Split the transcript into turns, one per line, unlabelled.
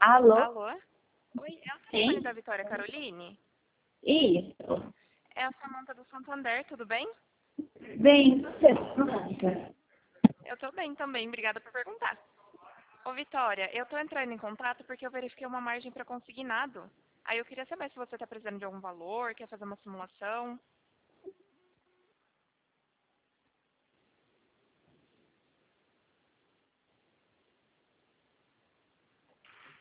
Alô?
Alô? Oi, é o telefone da Vitória Caroline?
Isso.
É a Samanta do Santander, tudo bem?
Bem, você, Samanta?
Eu tô bem também, obrigada por perguntar. Ô Vitória, eu tô entrando em contato porque eu verifiquei uma margem para consignado. Aí eu queria saber se você tá precisando de algum valor, quer fazer uma simulação.